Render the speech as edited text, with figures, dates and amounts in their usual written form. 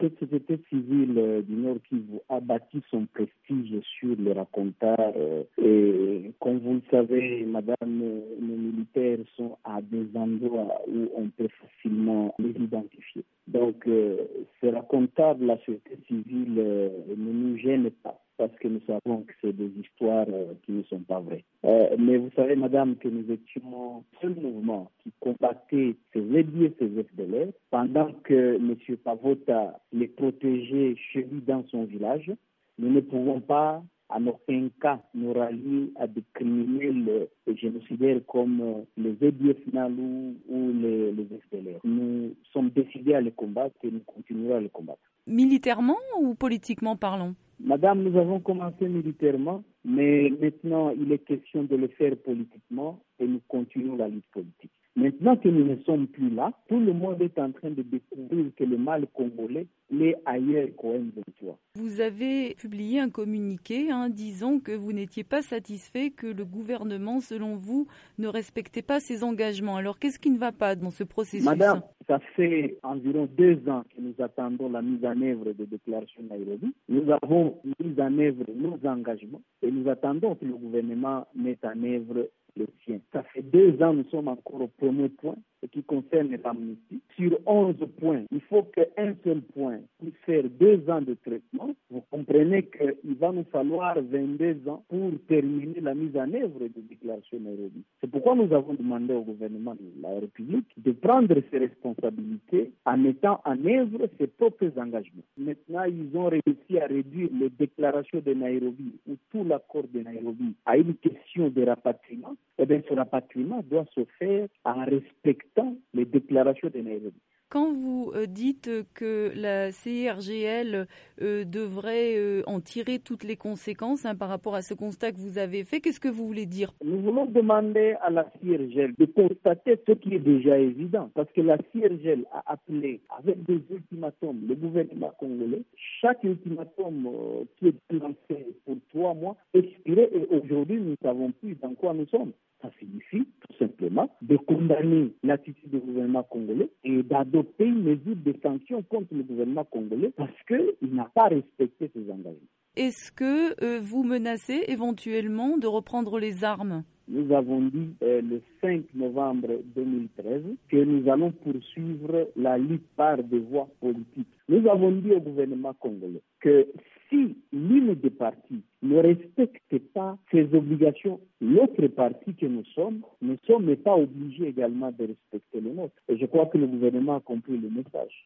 Cette société civile du Nord Kivu a bâti son prestige sur les racontars et comme vous le savez, madame, nos militaires sont à des endroits où on peut facilement les identifier. Donc, ces racontars de la société civile ne nous gênent pas, parce que nous savons que c'est des histoires qui ne sont pas vraies. Mais vous savez, madame, que nous étions un seul mouvement qui combattait ces EDI et ces FDLR, pendant que M. Pavota les protégeait chez lui dans son village. Nous ne pouvons pas, en aucun cas, nous rallier à des criminels génocidaires comme les EDF ou les FDLR. Nous sommes décidés à les combattre et nous continuerons à les combattre. Militairement ou politiquement parlant? Madame, nous avons commencé militairement, mais maintenant il est question de le faire politiquement et nous continuons la lutte politique. Maintenant que nous ne sommes plus là, tout le monde est en train de découvrir que le mal congolais l'est ailleurs qu'au M23. Vous avez publié un communiqué disant que vous n'étiez pas satisfait, que le gouvernement, selon vous, ne respectait pas ses engagements. Alors qu'est-ce qui ne va pas dans ce processus? Madame, ça fait environ 2 ans que nous attendons la mise en œuvre des déclarations de Nairobi. Nous avons mis en œuvre nos engagements et nous attendons que le gouvernement mette en œuvre le sien. Ça fait 2 ans, nous sommes encore au premier point, ce qui concerne l'amnistie. Sur 11 points, il faut qu'un seul point puisse faire 2 ans de traitement. Vous comprenez qu'il va nous falloir 22 ans pour terminer la mise en œuvre des déclarations de Nairobi. C'est pourquoi nous avons demandé au gouvernement de la République de prendre ses responsabilités en mettant en œuvre ses propres engagements. Maintenant, ils ont réussi à réduire les déclarations de Nairobi ou tout l'accord de Nairobi à une question de rapatriement. Eh bien, ce rapatriement doit se faire en respectant les déclarations de Nairobi. Quand vous dites que la CIRGL devrait en tirer toutes les conséquences par rapport à ce constat que vous avez fait, qu'est-ce que vous voulez dire? Nous voulons demander à la CIRGL de constater ce qui est déjà évident, parce que la CIRGL a appelé avec des ultimatums le gouvernement congolais. Chaque ultimatum qui est lancé pour 3 mois expiré et aujourd'hui nous ne savons plus dans quoi nous sommes. Ça signifie tout simplement de condamner l'attitude du gouvernement congolais et d'adopter une mesure de sanction contre le gouvernement congolais parce qu'il n'a pas respecté ses engagements. Est-ce que vous menacez éventuellement de reprendre les armes? Nous avons dit le 5 novembre 2013 que nous allons poursuivre la lutte par des voies politiques. Nous avons dit au gouvernement congolais que si l'une des parties ne respecte pas ses obligations, l'autre partie que nous sommes ne sommes pas obligés également de respecter les nôtres. Et je crois que le gouvernement a compris le message.